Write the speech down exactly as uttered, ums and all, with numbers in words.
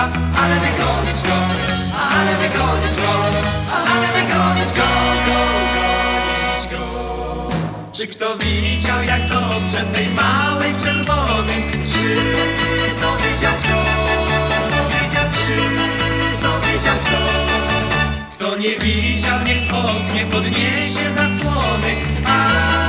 Boga, ale wygonić go, ale wygonić go, ale wygonić go, go, gonić go. Czy kto widział, jak dobrze tej małej w czerwonym? Czy to widział kto? Wiedział, czy to wiedział kto? Kto nie widział, niech w oknie podniesie zasłony. A